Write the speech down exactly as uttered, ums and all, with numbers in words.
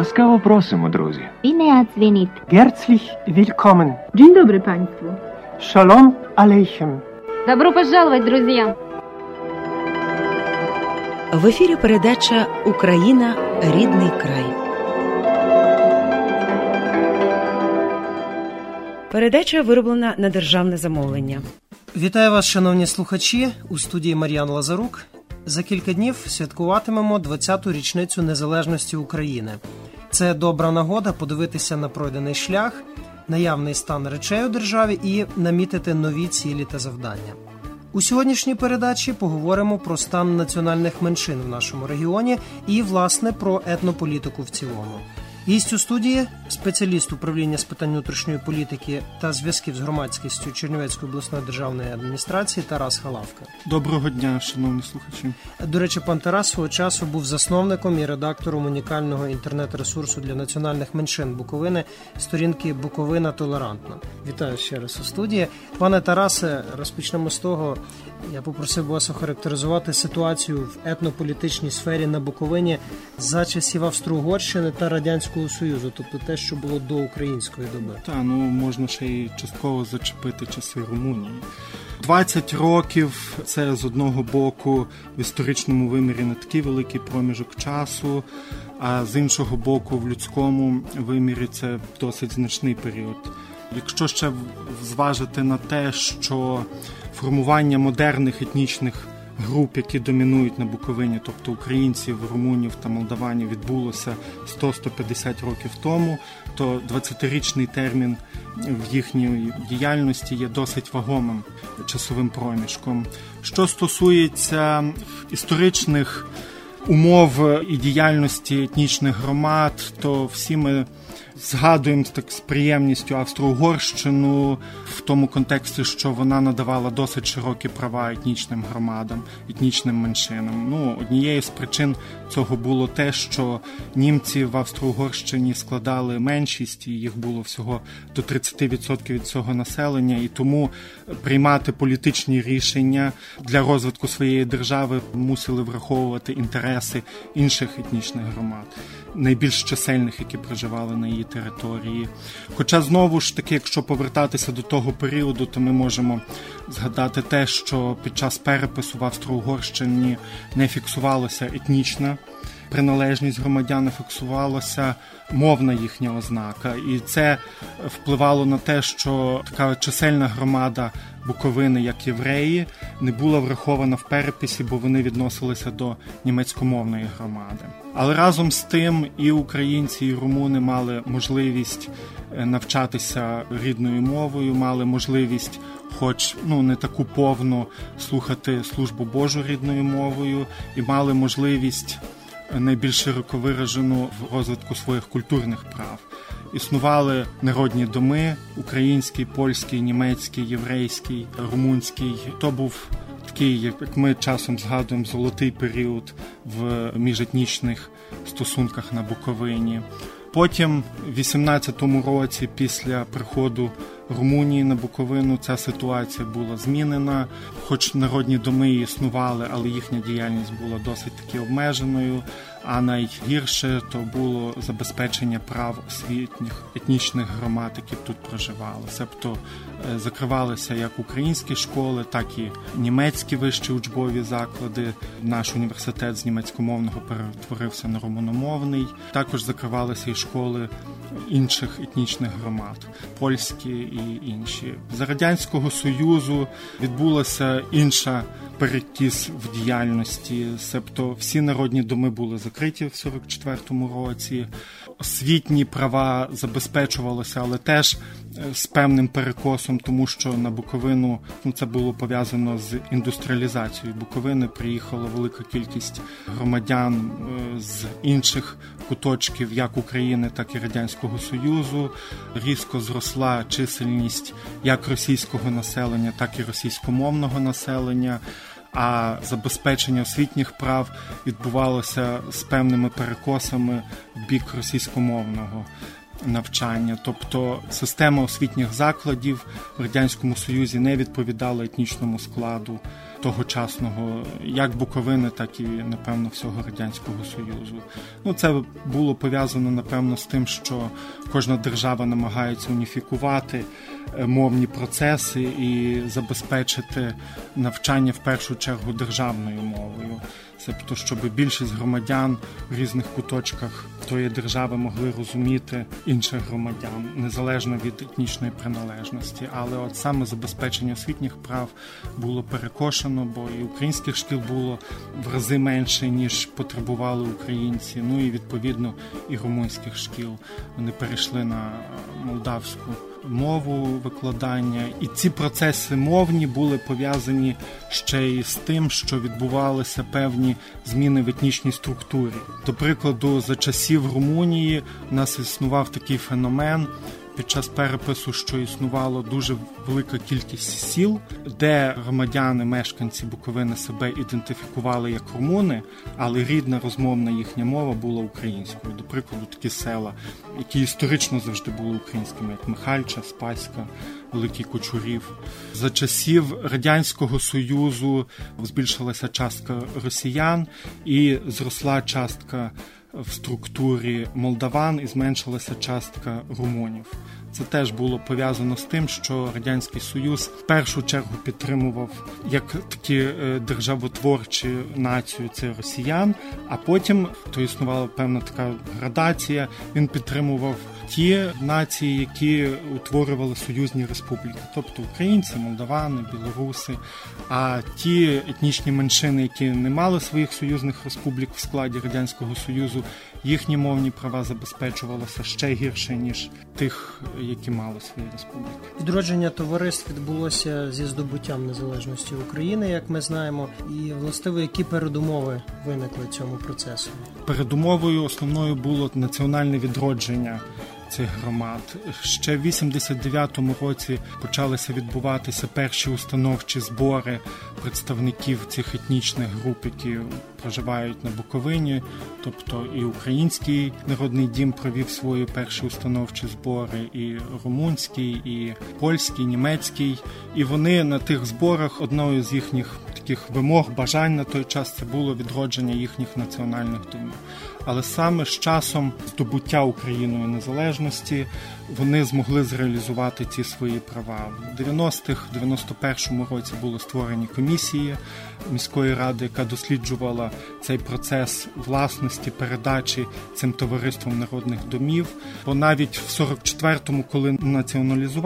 Ласкаво просимо, друзі. Bine ați venit. Herzlich willkommen. Dzień dobry państwu. Shalom aleichem. Добро пожаловать, друзья. В ефірі передача «Україна. Рідний край». Передача вироблена на державне замовлення. Вітаю вас, шановні слухачі, у студії Мар'ян Лазарук. За кілька днів святкуватимемо двадцяту річницю незалежності України. Це добра нагода подивитися на пройдений шлях, наявний стан речей у державі і намітити нові цілі та завдання. У сьогоднішній передачі поговоримо про стан національних меншин в нашому регіоні і, власне, про етнополітику в цілому. Гість у студії – спеціаліст управління з питань внутрішньої політики та зв'язків з громадськістю Чернівецької обласної державної адміністрації Тарас Халавка. Доброго дня, шановні слухачі. До речі, пан Тарас свого часу був засновником і редактором унікального інтернет-ресурсу для національних меншин Буковини сторінки «Буковина толерантна». Вітаю ще раз у студії. Пане Тарасе, розпочнемо з того, я попросив вас охарактеризувати ситуацію в етнополітичній сфері на Буковині за часів Австро-Угорщини та Радянського Союзу, тобто те, що було до української доби. Та, ну можна ще й частково зачепити часи Румунії. двадцять років – це з одного боку в історичному вимірі не такий великий проміжок часу, а з іншого боку в людському вимірі це досить значний період. Якщо ще зважити на те, що формування модерних етнічних груп, які домінують на Буковині, тобто українців, румунів та молдаванів, відбулося сто - сто п'ятдесят років тому, то двадцятирічний термін в їхній діяльності є досить вагомим часовим проміжком. Що стосується історичних умов і діяльності етнічних громад, то всі ми згадуємо так з приємністю Австро-Угорщину в тому контексті, що вона надавала досить широкі права етнічним громадам, етнічним меншинам. Ну, однією з причин цього було те, що німці в Австро-Угорщині складали меншість, і їх було всього до тридцять відсотків від цього населення, і тому приймати політичні рішення для розвитку своєї держави мусили враховувати інтереси інших етнічних громад, найбільш чисельних, які проживали на її території. Хоча, знову ж таки, якщо повертатися до того періоду, то ми можемо згадати те, що під час перепису в Австро-Угорщині не фіксувалася етнічна приналежність громадян, не фіксувалася мовна їхня ознака. І це впливало на те, що така чисельна громада Буковини, як євреї, не була врахована в переписі, бо вони відносилися до німецькомовної громади. Але разом з тим і українці, і румуни мали можливість навчатися рідною мовою, мали можливість, хоч ну не таку повну, слухати службу Божу рідною мовою, і мали можливість найбільш широко виражену в розвитку своїх культурних прав. Існували народні доми – український, польський, німецький, єврейський, румунський. То був такий, як ми часом згадуємо, золотий період в міжетнічних стосунках на Буковині. Потім, в вісімнадцятому році, після приходу Румунії на Буковину, ця ситуація була змінена. Хоч народні доми існували, але їхня діяльність була досить таки обмеженою. А найгірше то було забезпечення прав освітніх етнічних громад, які тут проживали. Тобто закривалися як українські школи, так і німецькі вищі учбові заклади. Наш університет з німецькомовного перетворився на румуномовний. Також закривалися і школи інших етнічних громад, польські і інші. За Радянського Союзу відбулася інша перекіс в діяльності, тобто всі народні доми були закриті в сорок четвертому році, освітні права забезпечувалися, але теж з певним перекосом, тому що на Буковину ну, це було пов'язано з індустріалізацією Буковини. Приїхала велика кількість громадян з інших куточків, як України, так і Радянського Союзу. Різко зросла чисельність як російського населення, так і російськомовного населення. А забезпечення освітніх прав відбувалося з певними перекосами в бік російськомовного навчання. Тобто система освітніх закладів в Радянському Союзі не відповідала етнічному складу тогочасного як Буковини, так і, напевно, всього Радянського Союзу. Ну, це було пов'язано, напевно, з тим, що кожна держава намагається уніфікувати мовні процеси і забезпечити навчання в першу чергу державною мовою. Тобто, щоб більшість громадян в різних куточках тої держави могли розуміти інших громадян, незалежно від етнічної приналежності. Але от саме забезпечення освітніх прав було перекошено, бо і українських шкіл було в рази менше, ніж потребували українці. Ну і, відповідно, і румунських шкіл. Вони перейшли на молдавську мову викладання. І ці процеси мовні були пов'язані ще й з тим, що відбувалися певні зміни в етнічній структурі. До прикладу, за часів Румунії у нас існував такий феномен під час перепису, що існувало дуже велика кількість сіл, де громадяни, мешканці Буковини себе ідентифікували як румуни, але рідна розмовна їхня мова була українською. До прикладу, такі села, які історично завжди були українськими, як Михальча, Спаська, Великий Кочурів. За часів Радянського Союзу збільшилася частка росіян і зросла частка в структурі молдаван і зменшилася частка румунів. Це теж було пов'язано з тим, що Радянський Союз в першу чергу підтримував як такі державотворчі націю, це росіян, а потім то існувала певна така градація, він підтримував ті нації, які утворювали союзні республіки, тобто українці, молдавани, білоруси, а ті етнічні меншини, які не мали своїх союзних республік в складі Радянського Союзу, їхні мовні права забезпечувалися ще гірше, ніж тих, які мали свої республіки. Відродження товариств відбулося зі здобуттям незалежності України, як ми знаємо, і, властиво, які передумови виникли цьому процесу? Передумовою основною було національне відродження цих громад. Ще в вісімдесят дев'ятому році почалися відбуватися перші установчі збори представників цих етнічних груп, які проживають на Буковині, тобто і Український народний дім провів свої перші установчі збори, і румунський, і польський, німецький. І вони на тих зборах, одною з їхніх таких вимог, бажань на той час, це було відродження їхніх національних домів. Але саме з часом здобуття Україною незалежності вони змогли зреалізувати ці свої права. В дев'яностих, дев'яносто першому році були створені комісії міської ради, яка досліджувала цей процес власності, передачі цим товариствам народних домів. Бо навіть в сорок четвертому, коли націоналізували